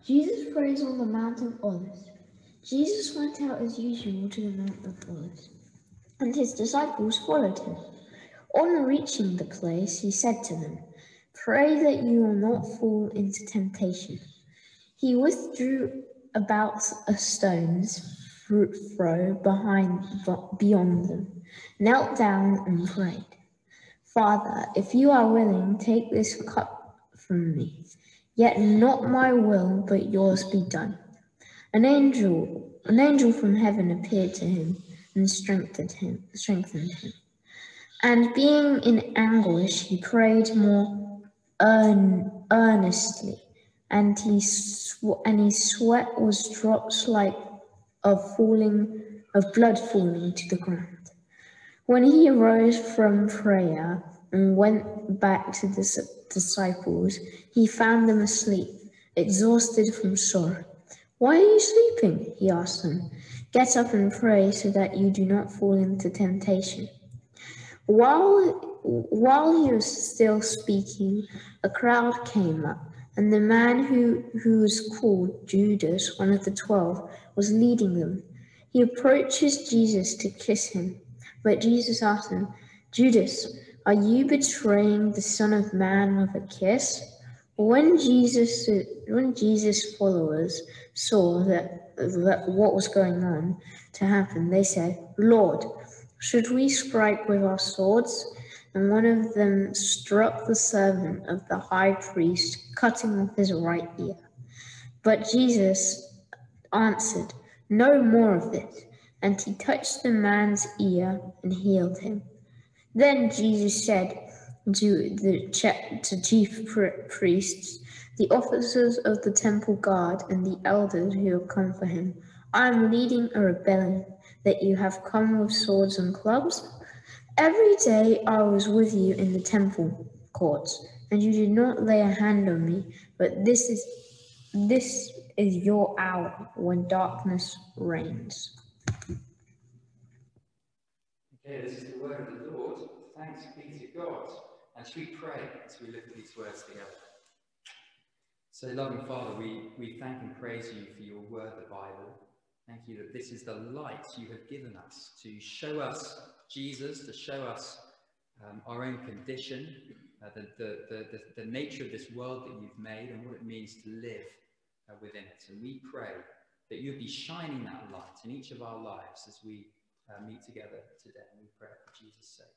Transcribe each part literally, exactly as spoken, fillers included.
Jesus prays on the Mount of Olives. Jesus went out as usual to the Mount of Olives, and his disciples followed him. On reaching the place, he said to them, "Pray that you will not fall into temptation." He withdrew about a stone's throw behind, beyond them, knelt down and prayed, "Father, if you are willing, take this cup from me. Yet not my will, but yours be done." An angel, an angel from heaven appeared to him and strengthened him, strengthened him. And being in anguish, he prayed more earn, earnestly, and he sw- and his sweat was drops like of falling of blood falling to the ground. When he arose from prayer and went back to the disciples, he found them asleep, exhausted from sorrow. "Why are you sleeping?" he asked them. "Get up and pray so that you do not fall into temptation." While, while he was still speaking, a crowd came up, and the man who, who was called Judas, one of the twelve, was leading them. He approaches Jesus to kiss him, but Jesus asked him, "Judas, are you betraying the Son of Man with a kiss?" When Jesus, when Jesus' followers saw that, that what was going on to happen, they said, "Lord, should we strike with our swords?" And one of them struck the servant of the high priest, cutting off his right ear. But Jesus answered, "No more of this." And he touched the man's ear and healed him. Then Jesus said to the to chief priests, the officers of the temple guard, and the elders who have come for him, "I am leading a rebellion, that you have come with swords and clubs? Every day I was with you in the temple courts, and you did not lay a hand on me, but this is this is your hour when darkness reigns." Okay, this is the word of the Lord. Thanks be to God. And should we pray as we look at these words together? So, loving Father, we, we thank and praise you for your word, the Bible. Thank you that this is the light you have given us to show us Jesus, to show us um, our own condition, uh, the, the, the, the, the nature of this world that you've made and what it means to live uh, within it. And we pray that you'd be shining that light in each of our lives as we uh, meet together today. And we pray for Jesus' sake.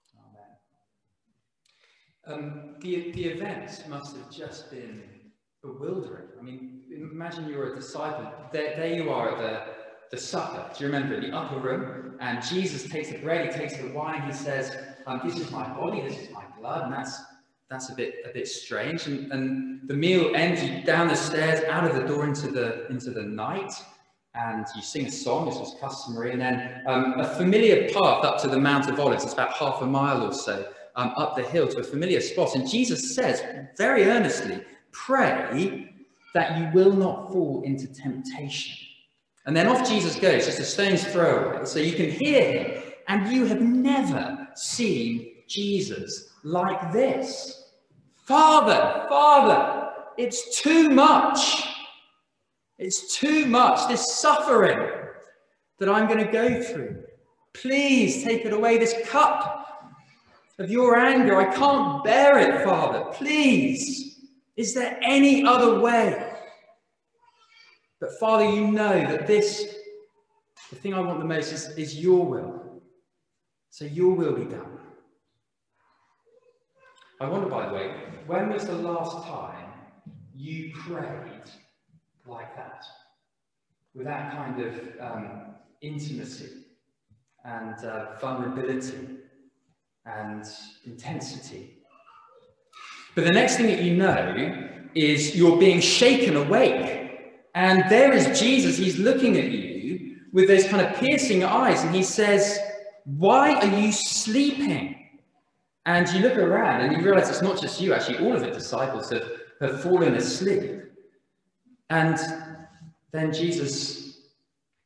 Amen. Um, the, the events must have just been bewildering. I mean, imagine you're a disciple. There, there you are at the, the supper. Do you remember, in the upper room? And Jesus takes the bread, he takes the wine, he says, um, "This is my body, this is my blood." And that's that's a bit a bit strange. And, and the meal ends. You down the stairs, out of the door into the into the night, and you sing a song. This was customary. And then um, a familiar path up to the Mount of Olives. It's about half a mile or so um, up the hill to a familiar spot. And Jesus says very earnestly, "Pray that you will not fall into temptation." And then off Jesus goes, just a stone's throw away. So you can hear him, and you have never seen Jesus like this. "Father, Father, it's too much. It's too much, this suffering that I'm going to go through. Please take it away, this cup of your anger. I can't bear it, Father. Please. Is there any other way?" But Father, you know that this, the thing I want the most is, is your will. So your will be done. I wonder, by the way, when was the last time you prayed like that? With that kind of um, intimacy and uh, vulnerability and intensity. But the next thing that you know is you're being shaken awake. And there is Jesus, he's looking at you with those kind of piercing eyes, and he says, "Why are you sleeping?" And you look around and you realize it's not just you, actually, all of the disciples have, have fallen asleep. And then Jesus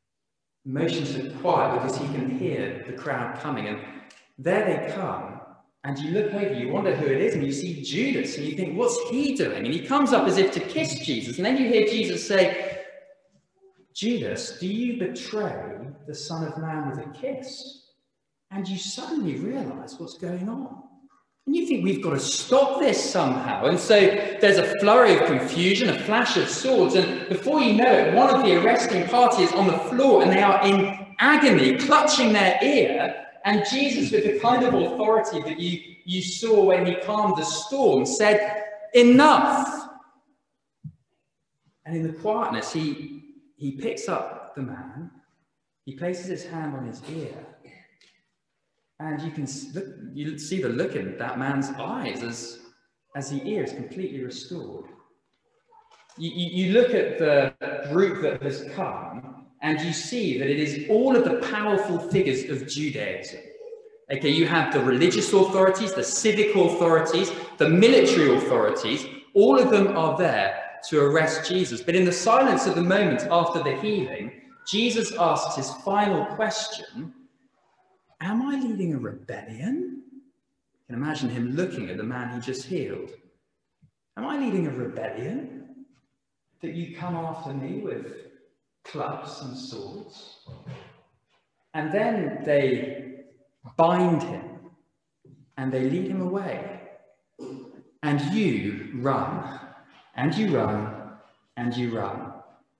motions to quiet because he can hear the crowd coming. And there they come, And you look over, you wonder who it is, and you see Judas, and you think, what's he doing? And he comes up as if to kiss Jesus. And then you hear Jesus say, Judas, do you betray the Son of Man with a kiss? And you suddenly realize what's going on. And you think, we've got to stop this somehow. And so there's a flurry of confusion, a flash of swords, and before you know it, one of the arresting party is on the floor, and they are in agony, clutching their ear. And Jesus, with the kind of authority that you, you saw when he calmed the storm, said, enough. And in the quietness, he, he picks up the man, he places his hand on his ear, and you can look, you see the look in that man's eyes as, as the ear is completely restored. You, you, you look at the group that has come, and you see that it is all of the powerful figures of Judaism. Okay, you have the religious authorities, the civic authorities, the military authorities, all of them are there to arrest Jesus. But in the silence of the moment after the healing, Jesus asks his final question, am I leading a rebellion? You can imagine him looking at the man he just healed. Am I leading a rebellion? That you come after me with clubs and swords? And then they bind him and they lead him away. And you run, and you run, and you run.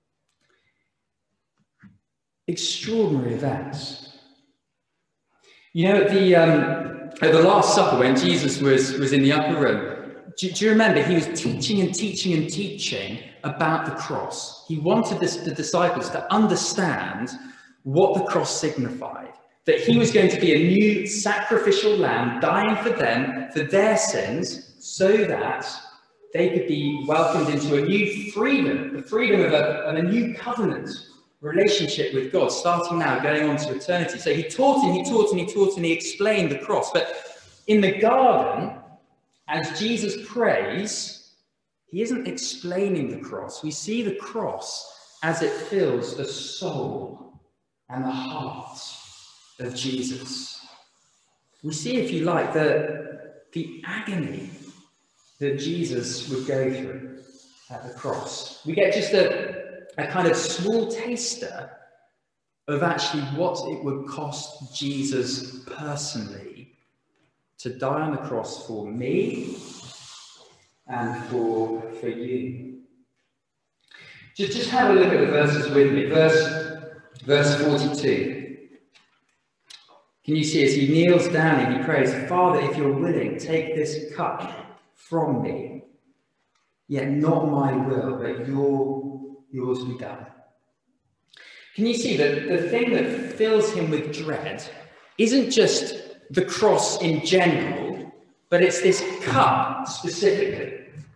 Extraordinary events. You know, at the, um, at the Last Supper, when Jesus was, was in the upper room, do, do you remember he was teaching and teaching and teaching about the cross? He wanted this, the disciples to understand what the cross signified, that he was going to be a new sacrificial lamb dying for them, for their sins, so that they could be welcomed into a new freedom, the freedom of a, of a new covenant relationship with God, starting now, going on to eternity. So he taught and he taught and he taught and he explained the cross. But in the garden, as Jesus prays, he isn't explaining the cross. We see the cross as it fills the soul and the heart of Jesus. We see, if you like, the, the agony that Jesus would go through at the cross. We get just a, a kind of small taster of actually what it would cost Jesus personally to die on the cross for me and for, for you. Just, just have a look at the verses with me. Verse, verse forty-two. Can you see as he kneels down and he prays, Father, if you're willing, take this cup from me, yet not my will, but your, yours be done. Can you see that the thing that fills him with dread isn't just the cross in general, but it's this cup specifically?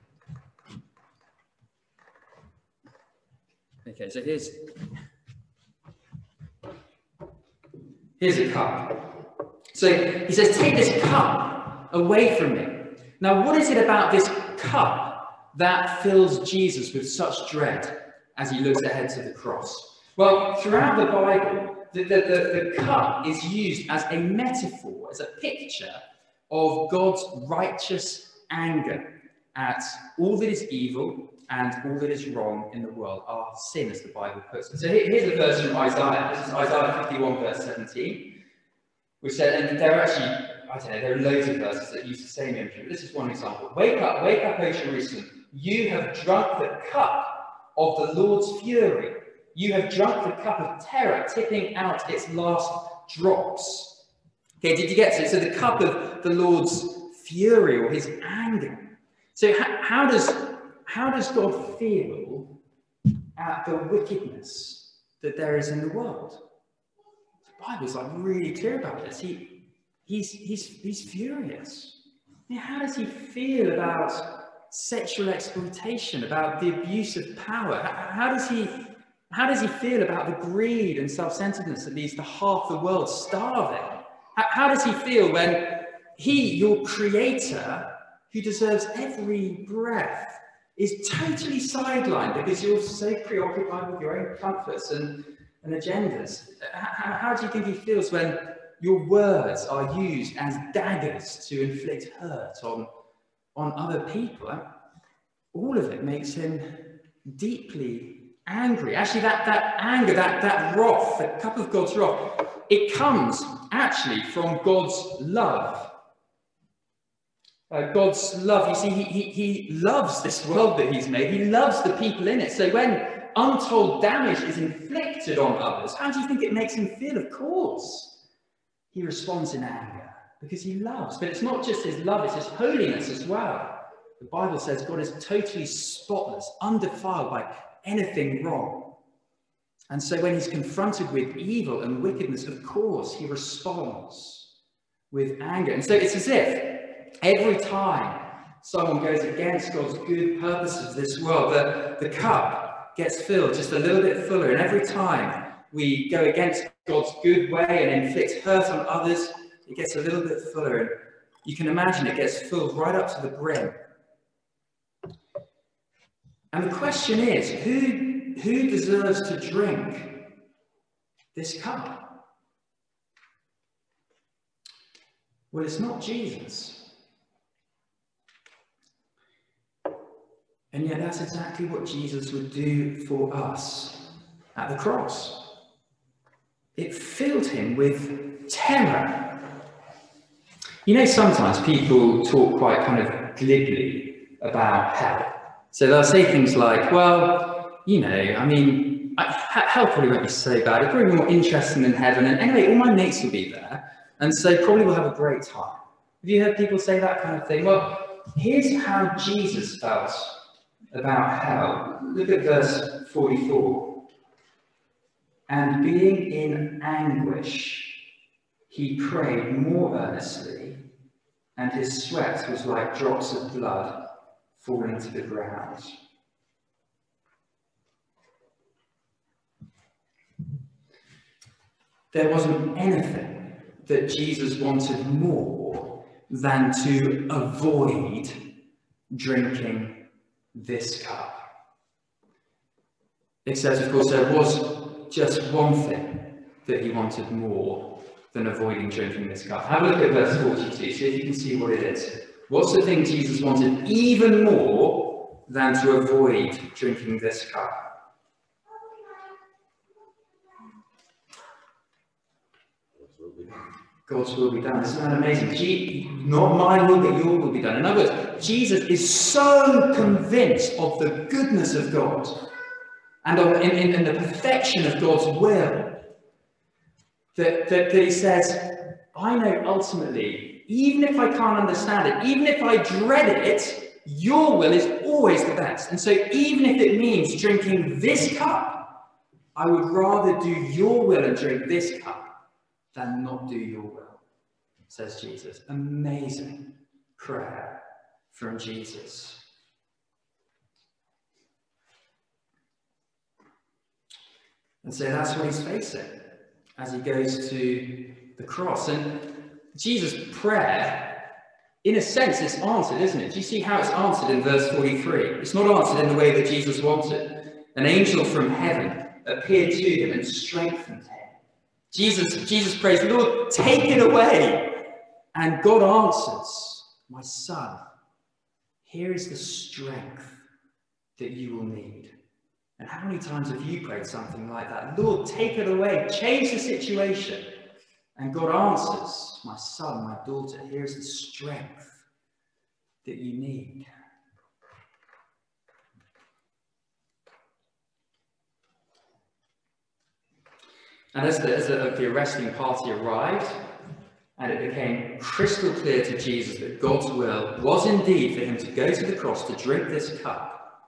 Okay, so here's, here's a cup. So he says, take this cup away from me. Now, what is it about this cup that fills Jesus with such dread as he looks ahead to the cross? Well, throughout the Bible, the, the, the, the cup is used as a metaphor, as a picture of God's righteous anger at all that is evil and all that is wrong in the world, our sin, as the Bible puts it. So here, here's a verse from Isaiah. This is Isaiah fifty-one, verse seventeen, which said, and there are actually, I don't know, there are loads of verses that use the same imagery. This is one example. Wake up, wake up, O Jerusalem. You have drunk the cup of the Lord's fury. You have drunk the cup of terror, tipping out its last drops. Okay, did you get to it? So the cup of the Lord's fury, or his anger. So how, how does how does God feel at the wickedness that there is in the world? The Bible's like really clear about this. He he's he's he's furious. I mean, how does he feel about sexual exploitation, about the abuse of power? How, how does he how does he feel about the greed and self-centeredness that leads to half the world starving? How, how does he feel when he, your creator, who deserves every breath, is totally sidelined because you're so preoccupied with your own comforts and, and agendas? How, how do you think he feels when your words are used as daggers to inflict hurt on, on other people. All of it makes him deeply angry. Actually, that, that anger, that, that wrath, the cup of God's wrath, it comes actually from God's love. Uh, God's love, you see, he, he, he loves this world that he's made. He loves the people in it. So when untold damage is inflicted on others, how do you think it makes him feel? Of course, he responds in anger because he loves. But it's not just his love, it's his holiness as well. The Bible says God is totally spotless, undefiled by anything wrong. And so when he's confronted with evil and wickedness, of course, he responds with anger. And so it's as if every time someone goes against God's good purposes of this world, the, the cup gets filled just a little bit fuller. And every time we go against God's good way and inflict hurt on others, it gets a little bit fuller. And you can imagine it gets filled right up to the brim. And the question is, who, who deserves to drink this cup? Well, it's not Jesus. And yet that's exactly what Jesus would do for us at the cross. It filled him with terror. You know, sometimes people talk quite kind of glibly about hell. So they'll say things like, well, you know, I mean, I, hell probably won't be so bad. It'll probably be more interesting than heaven. And anyway, all my mates will be there. And so probably we'll have a great time. Have you heard people say that kind of thing? Well, here's how Jesus felt about hell. Look at verse forty-four. And being in anguish, he prayed more earnestly, and his sweat was like drops of blood falling to the ground. There wasn't anything that Jesus wanted more than to avoid drinking this cup. It says, of course, there was just one thing that he wanted more than avoiding drinking this cup. Have a look at verse forty-two, see if you can see what it is. What's the thing Jesus wanted even more than to avoid drinking this cup? God's will be done. Isn't that amazing? G not my will, but your will be done. In other words, Jesus is so convinced of the goodness of God and of, in, in, in the perfection of God's will that, that, that he says, I know ultimately, even if I can't understand it, even if I dread it, your will is always the best. And so even if it means drinking this cup, I would rather do your will and drink this cup than not do your will, says Jesus. Amazing prayer from Jesus. And so that's what he's facing as he goes to the cross. And Jesus' prayer, in a sense, is answered, isn't it? Do you see how it's answered in verse forty-three? It's not answered in the way that Jesus wanted. An angel from heaven appeared to him and strengthened him. Jesus, Jesus prays, Lord, take it away. And God answers, my son, here is the strength that you will need. And how many times have you prayed something like that? Lord, take it away, change the situation. And God answers, my son, my daughter, here is the strength that you need. And as the, as the, the arresting party arrived, and it became crystal clear to Jesus that God's will was indeed for him to go to the cross to drink this cup,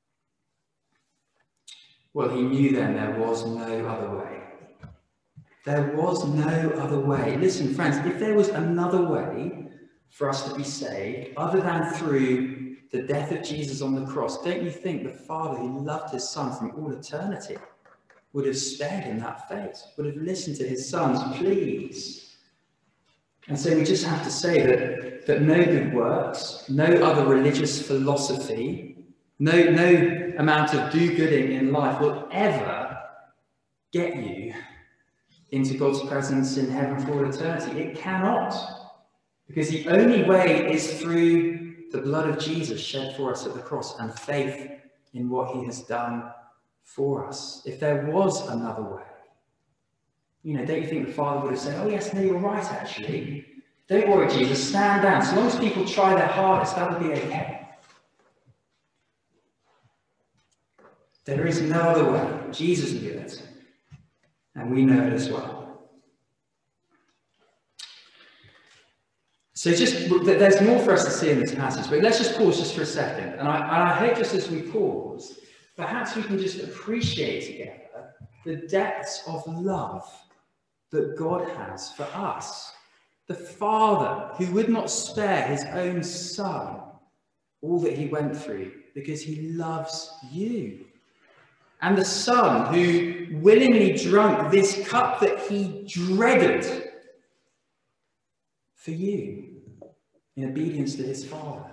well, he knew then there was no other way. There was no other way. Listen, friends, if there was another way for us to be saved, other than through the death of Jesus on the cross, don't you think the Father who loved his Son from all eternity would have spared him that fate, would have listened to his Son's pleas? And so we just have to say that, that no good works, no other religious philosophy, no, no amount of do-gooding in life will ever get you into God's presence in heaven for all eternity? It cannot. Because the only way is through the blood of Jesus shed for us at the cross and faith in what he has done for us. If there was another way, you know, don't you think the Father would have said, oh yes, no, you're right actually. Don't worry, Jesus, stand down. So long as people try their hardest, that'll be okay. There is no other way. Jesus knew it. And we know it as well. So just, there's more for us to see in this passage, but let's just pause just for a second. And I, and I hope just as we pause, perhaps we can just appreciate together the depths of love that God has for us. The Father who would not spare his own Son all that he went through because he loves you. And the Son who willingly drank this cup that he dreaded for you in obedience to his Father.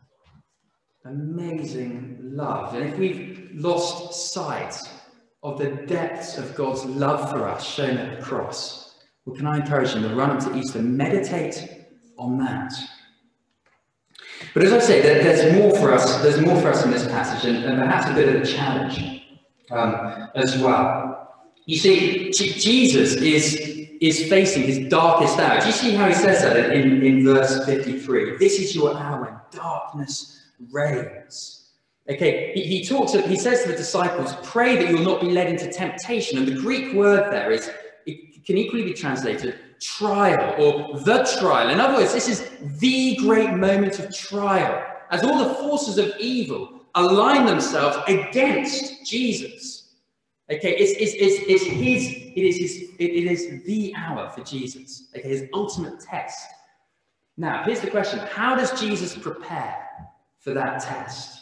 Amazing love. And if we've lost sight of the depths of God's love for us shown at the cross, well, can I encourage you in the run up to Easter, meditate on that. But as I say, there, there's more for us. There's more for us in this passage, and, and perhaps a bit of a challenge um, as well. You see, Jesus is is facing his darkest hour. Do you see how he says that in, in verse fifty-three? This is your hour when darkness reigns. Okay, he, he talks. He says to the disciples, "Pray that you will not be led into temptation." And the Greek word there is, it can equally be translated trial or the trial. In other words, this is the great moment of trial, as all the forces of evil align themselves against Jesus. Okay, it's, it's, it's, it's his, it is his, it, it is the hour for Jesus. Okay, his ultimate test. Now, here's the question: how does Jesus prepare for that test?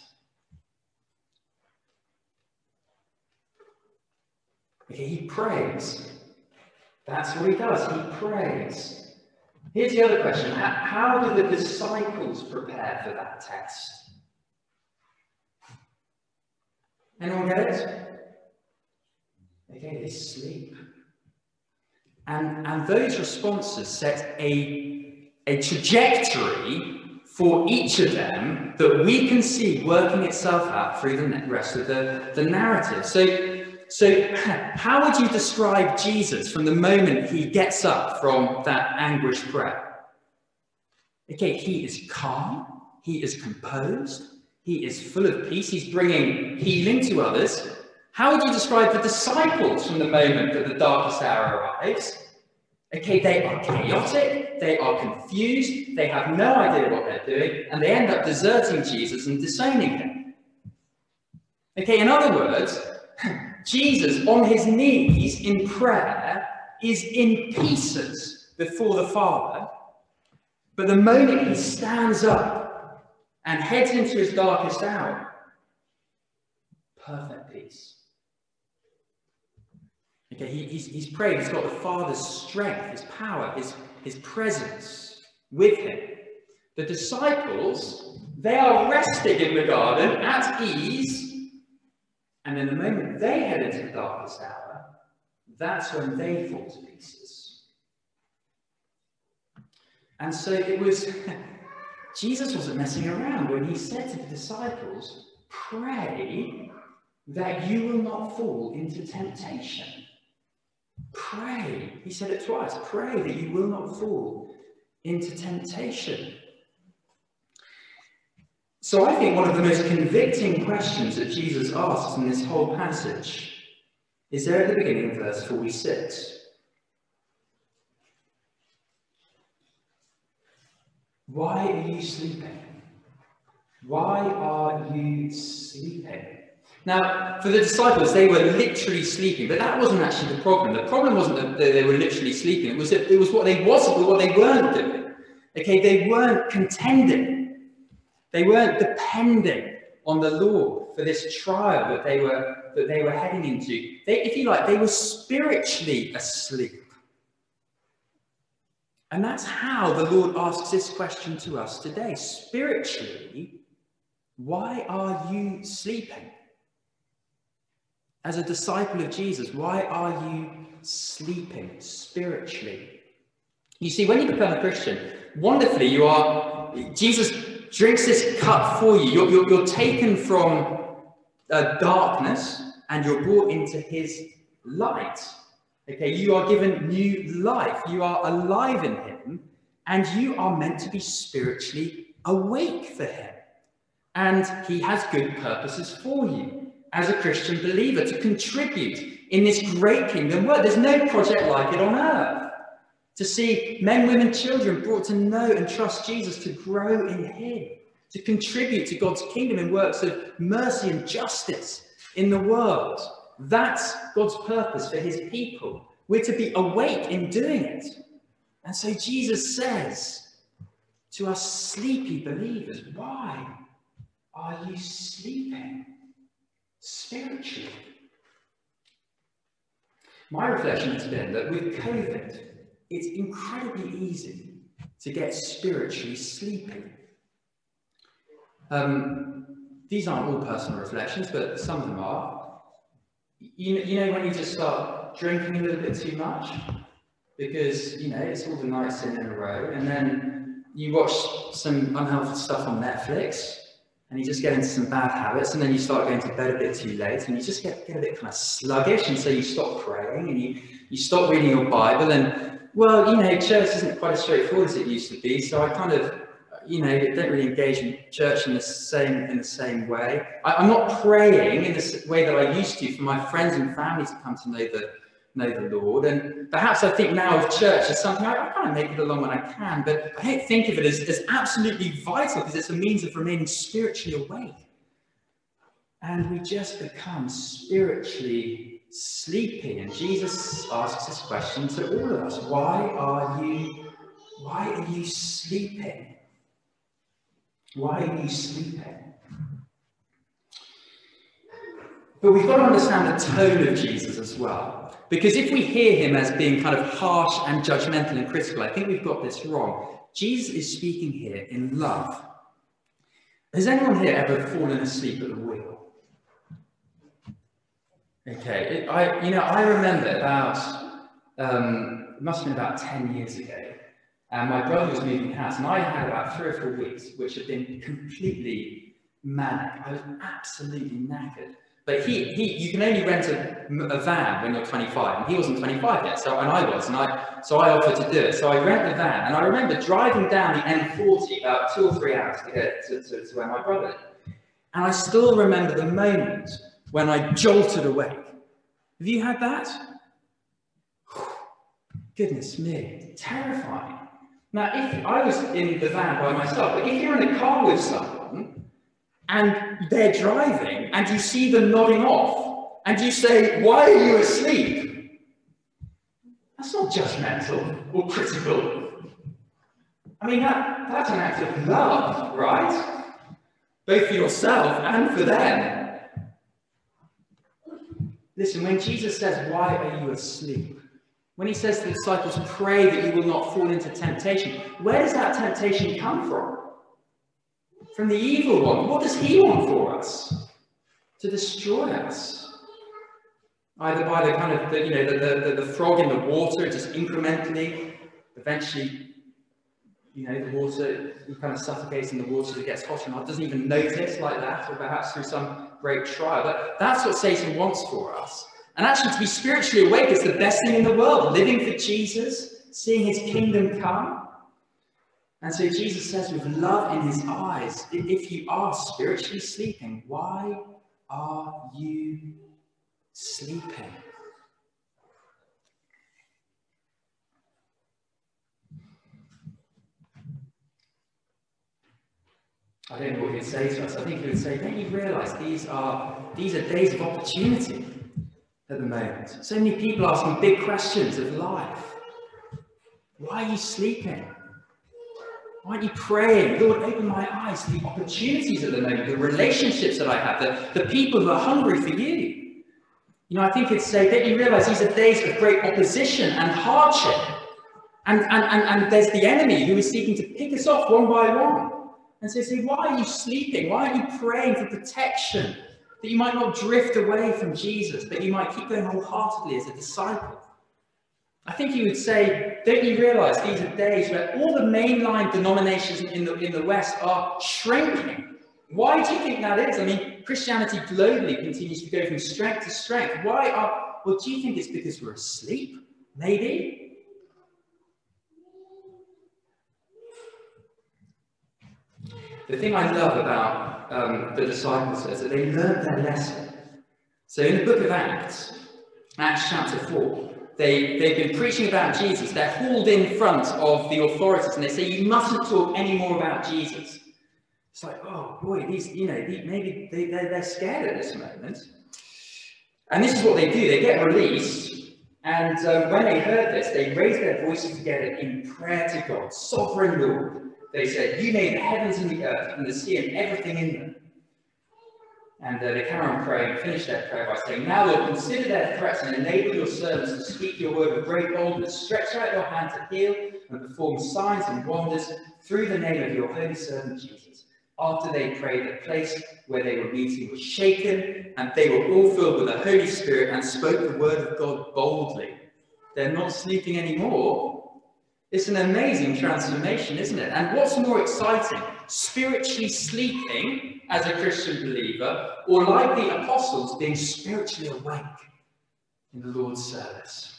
Okay, he prays. That's what he does. He prays. Here's the other question: how, how do the disciples prepare for that test? Anyone get it? Okay, they sleep. And, and those responses set a, a trajectory for each of them that we can see working itself out through the rest of the, the narrative. So, so how would you describe Jesus from the moment he gets up from that anguished prayer? Okay, he is calm, he is composed, he is full of peace, he's bringing healing to others. How would you describe the disciples from the moment that the darkest hour arrives? Okay, they are chaotic, they are confused, they have no idea what they're doing, and they end up deserting Jesus and disowning him. Okay, in other words, Jesus on his knees in prayer is in pieces before the Father, but the moment he stands up and heads into his darkest hour, perfect peace. Okay, he, he's, he's prayed, he's got the Father's strength, his power, his, his presence with him. The disciples, they are resting in the garden at ease, and in the moment they head into the darkest hour, that's when they fall to pieces. And so it was, Jesus wasn't messing around when he said to the disciples, pray that you will not fall into temptation. Pray, he said it twice, pray that you will not fall into temptation. So I think one of the most convicting questions that Jesus asks in this whole passage is there at the beginning of verse forty-six. Why are you sleeping? Why are you sleeping? Now, for the disciples, they were literally sleeping, but that wasn't actually the problem. The problem wasn't that they were literally sleeping. It was that it was what they wasn't, what they weren't doing. Okay, they weren't contending. They weren't depending on the Lord for this trial that they were that they were heading into. They, if you like, they were spiritually asleep. And that's how the Lord asks this question to us today. Spiritually, why are you sleeping? As a disciple of Jesus, why are you sleeping spiritually? You see, when you become a Christian, wonderfully you are, Jesus drinks this cup for you. You're, you're, you're taken from uh, darkness and you're brought into his light. Okay, you are given new life. You are alive in him and you are meant to be spiritually awake for him. And he has good purposes for you as a Christian believer to contribute in this great kingdom work. There's no project like it on earth. To see men, women, children brought to know and trust Jesus, to grow in him, to contribute to God's kingdom in works of mercy and justice in the world. That's God's purpose for his people. We're to be awake in doing it. And so Jesus says to us sleepy believers, why are you sleeping spiritually? My reflection has been that with COVID, it's incredibly easy to get spiritually sleepy. Um, these aren't all personal reflections, but some of them are. You, you know when you just start drinking a little bit too much? Because, you know, it's all the nights in in a row, and then you watch some unhealthy stuff on Netflix, and you just get into some bad habits, and then you start going to bed a bit too late, and you just get, get a bit kind of sluggish, and so you stop praying, and you, you stop reading your Bible, and well, you know, church isn't quite as straightforward as it used to be, so I kind of, you know, don't really engage in church in the same in the same way. I, I'm not praying in the way that I used to for my friends and family to come to know the know the Lord. And perhaps I think now of church as something I, I kind of make it along when I can, but I don't think of it as, as absolutely vital because it's a means of remaining spiritually awake. And we just become spiritually sleeping. And Jesus asks this question to all of us: Why are you, why are you sleeping? Why are you sleeping? But we've got to understand the tone of Jesus as well. Because if we hear him as being kind of harsh and judgmental and critical, I think we've got this wrong. Jesus is speaking here in love. Has anyone here ever fallen asleep at the wheel? Okay, it, I, you know, I remember about, um, it must have been about ten years ago, and my brother was moving house, and I had about three or four weeks, which had been completely manic. I was absolutely knackered. But he, he, you can only rent a, a van when you're twenty-five, and he wasn't twenty-five yet, so, and I was, and I, so I offered to do it. So I rent the van, and I remember driving down the N forty about two or three hours to get to, to, to where my brother lived. And I still remember the moment when I jolted awake. Have you had that? Goodness me, terrifying. Now, if I was in the van by myself, but if you're in a car with someone, and they're driving, and you see them nodding off, and you say, "Why are you asleep?" That's not judgmental or critical. I mean, that, that's an act of love, right? Both for yourself and for them. Listen, when Jesus says, "Why are you asleep?" when he says to the disciples, "Pray that you will not fall into temptation," where does that temptation come from? From the evil one. What does he want for us? To destroy us. Either by the kind of, the, you know, the, the, the frog in the water, just incrementally, eventually, you know, the water, he kind of suffocates in the water, it gets hotter and hotter, doesn't even notice like that, or perhaps through some great trial. But that's what Satan wants for us. And actually, to be spiritually awake is the best thing in the world. Living for Jesus, seeing his kingdom come. And so Jesus says with love in his eyes, if you are spiritually sleeping, why are you sleeping? I don't know what he'd say to us. I think he would say, don't you realize these are, these are days of opportunity at the moment? So many people asking big questions of life. Why are you sleeping? Why aren't you praying? Lord, open my eyes to the opportunities at the moment, the relationships that I have, the, the people who are hungry for you. You know, I think it's say, don't you realize these are days of great opposition and hardship? And, and, and, and there's the enemy who is seeking to pick us off one by one. And so say, why are you sleeping? Why aren't you praying for protection? That you might not drift away from Jesus, but you might keep going wholeheartedly as a disciple. I think he would say, don't you realise these are days where all the mainline denominations in the, in the West are shrinking? Why do you think that is? I mean, Christianity globally continues to go from strength to strength. Why are, well, do you think it's because we're asleep? Maybe? The thing I love about um, the disciples is that they learned their lesson. So in the book of Acts, Acts chapter four, they, they've been preaching about Jesus. They're hauled in front of the authorities and they say, you mustn't talk any more about Jesus. It's like, oh boy, these, you know, these, maybe they, they're, they're scared at this moment. And this is what they do. They get released. And um, when they heard this, they raised their voices together in prayer to God, sovereign Lord. They said, you made the heavens and the earth and the sea and everything in them. And uh, they carry on praying, finish their prayer by saying, now Lord, consider their threats and enable your servants to speak your word with great boldness. Stretch out your hand to heal and perform signs and wonders through the name of your holy servant Jesus. After they prayed, the place where they were meeting was shaken, and they were all filled with the Holy Spirit and spoke the word of God boldly. They're not sleeping anymore. It's an amazing transformation, isn't it? And what's more exciting, spiritually sleeping as a Christian believer, or like the apostles, being spiritually awake in the Lord's service?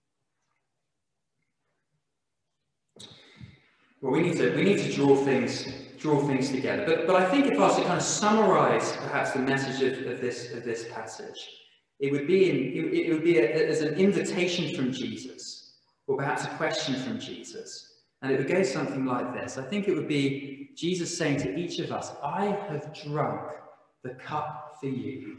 Well, we need to we need to draw things draw things together. But but I think if I was to kind of summarise perhaps the message of, of this of this passage, it would be in, it, it would be a, as an invitation from Jesus, or perhaps a question from Jesus. And it would go something like this. I think it would be Jesus saying to each of us, I have drunk the cup for you.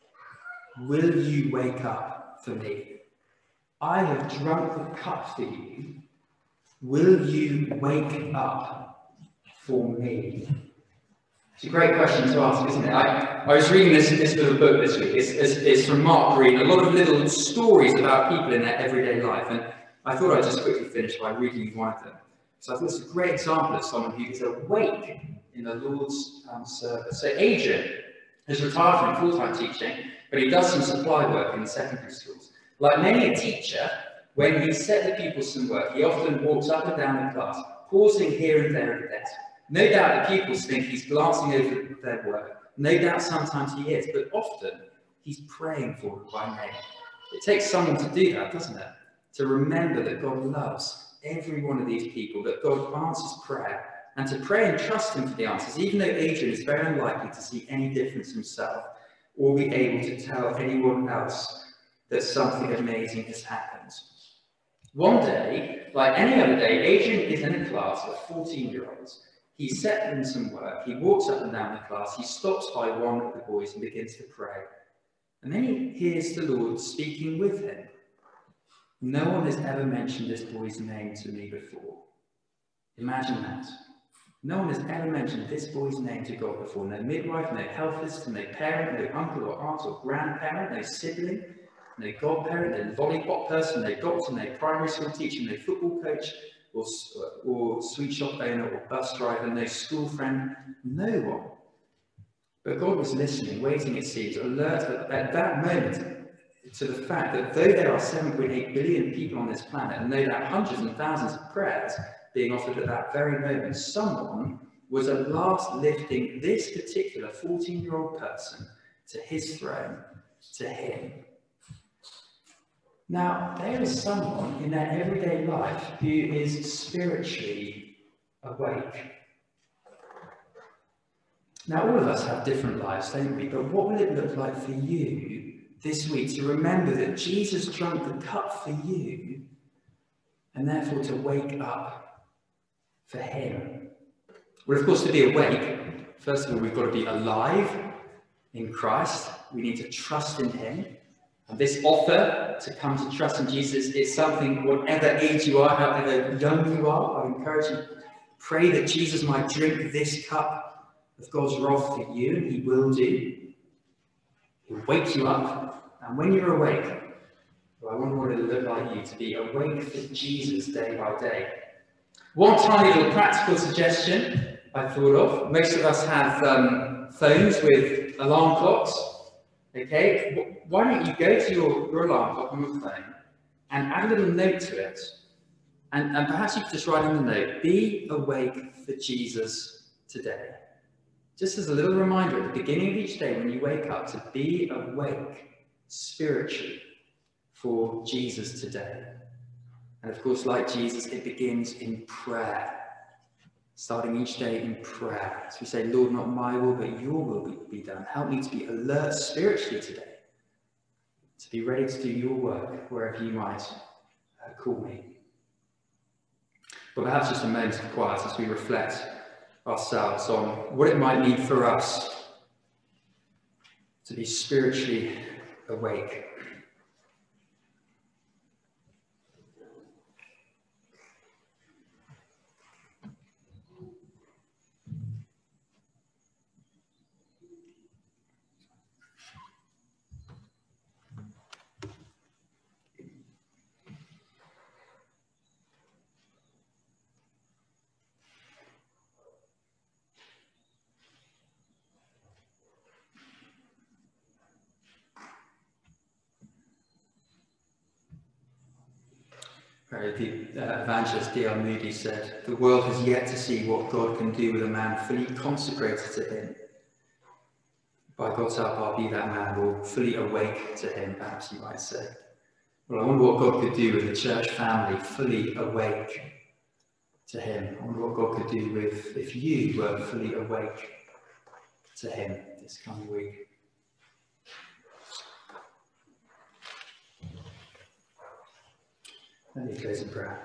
Will you wake up for me? I have drunk the cup for you. Will you wake up for me? It's a great question to ask, isn't it? I, I was reading this, this little book this week. It's, it's, it's from Mark Green, a lot of little stories about people in their everyday life. And I thought I'd just quickly finish by reading you one of them. So I thought it's a great example of someone who is awake in the Lord's um, service. So Adrian has retired from full-time teaching, but he does some supply work in the secondary schools. Like many a teacher, when he set the pupils some work, he often walks up and down the class, pausing here and there at the desk. No doubt the pupils think he's glancing over their work. No doubt sometimes he is, but often he's praying for them by name. It takes someone to do that, doesn't it? To remember that God loves every one of these people, that God answers prayer, and to pray and trust him for the answers, even though Adrian is very unlikely to see any difference himself or be able to tell anyone else that something amazing has happened. One day, like any other day, Adrian is in a class of fourteen-year-olds. He set them some work, he walks up and down the class, he stops by one of the boys and begins to pray. And then he hears the Lord speaking with him. No one has ever mentioned this boy's name to me before. Imagine that. No one has ever mentioned this boy's name to God before. No midwife, no health visitor, no parent, no uncle or aunt or grandparent, no sibling, no godparent, no lollipop person, no doctor, no primary school teacher, no football coach, or, or sweet shop owner or bus driver, no school friend, no one. But God was listening, waiting, it seems, alert at, at that moment to the fact that though there are seven point eight billion people on this planet, and no doubt hundreds and thousands of prayers being offered at that very moment, someone was at last lifting this particular fourteen-year-old person to his throne, to him. Now, there is someone in their everyday life who is spiritually awake. Now, all of us have different lives, don't we? But what will it look like for you this week to remember that Jesus drank the cup for you, and therefore to wake up for him? Well, of course, to be awake, first of all, we've got to be alive in Christ. We need to trust in him. And this offer to come to trust in Jesus is something, whatever age you are, however young you are, I encourage you, pray that Jesus might drink this cup of God's wrath for you, and he will do. He'll wake you up, and when you're awake, well, I wonder what it'll look like you to be awake for Jesus day by day. One tiny little practical suggestion I thought of. Most of us have um, phones with alarm clocks. Okay, why don't you go to your, your alarm clock on your phone and add a little note to it. And, and perhaps you could just write on the note, be awake for Jesus today. Just as a little reminder at the beginning of each day when you wake up, to be awake spiritually for Jesus today. And of course, like Jesus, it begins in prayer. Starting each day in prayer. So we say, Lord, not my will, but your will be, be done. Help me to be alert spiritually today. To be ready to do your work wherever you might uh, call me. But perhaps just a moment of quiet as we reflect ourselves on what it might mean for us to be spiritually awake. The uh, evangelist D L Moody said, the world has yet to see what God can do with a man fully consecrated to him. By God's help, I'll be that man, or fully awake to him, perhaps you might say. Well, I wonder what God could do with the church family, fully awake to him. I wonder what God could do with, if you were fully awake to him this coming week. Let me close in prayer.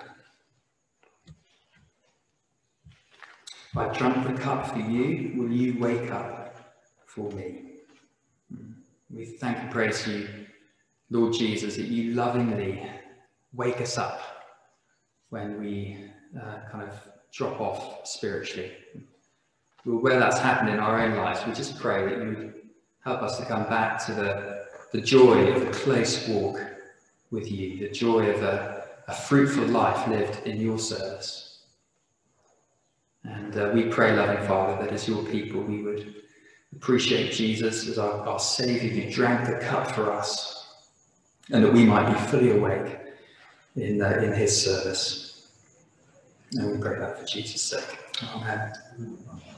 I've drunk the cup for you. Will you wake up for me? We thank and praise you, Lord Jesus, that you lovingly wake us up when we uh, kind of drop off spiritually. Lord, where that's happened in our own lives, we just pray that you would help us to come back to the, the joy of a close walk with you, the joy of a a fruitful life lived in your service. And uh, we pray, loving Father, that as your people we would appreciate Jesus as our, our Saviour who drank the cup for us, and that we might be fully awake in, uh, in his service. And we pray that for Jesus' sake. Amen.